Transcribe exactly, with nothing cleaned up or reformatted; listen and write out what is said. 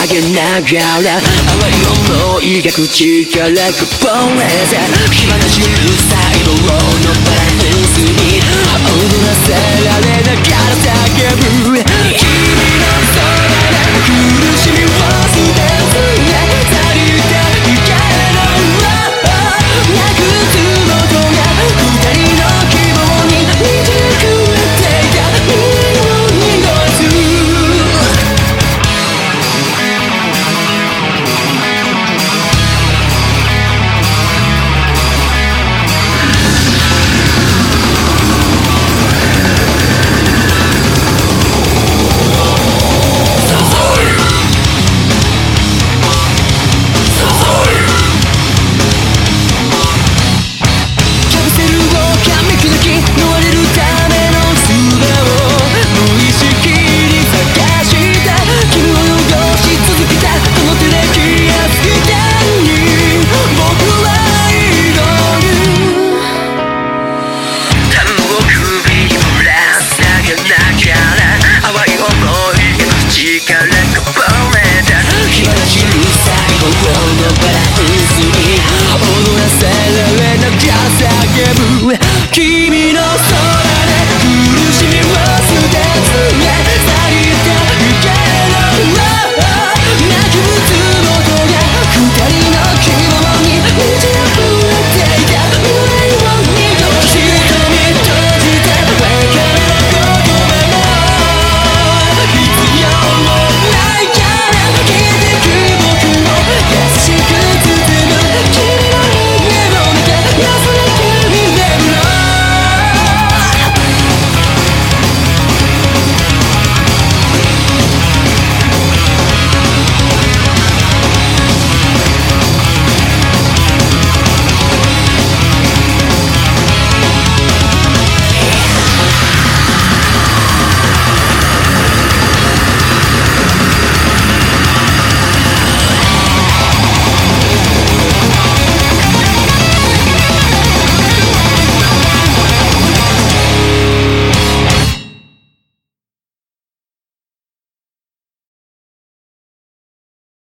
下げながら淡い想いが口からこぼれて暇なじゅうさいのバランスに踊らせられながら叫ぶ君のそばで苦しみを捨てずに足りた光のなくすことが二人の希望に満ち溢れていた身を濁す君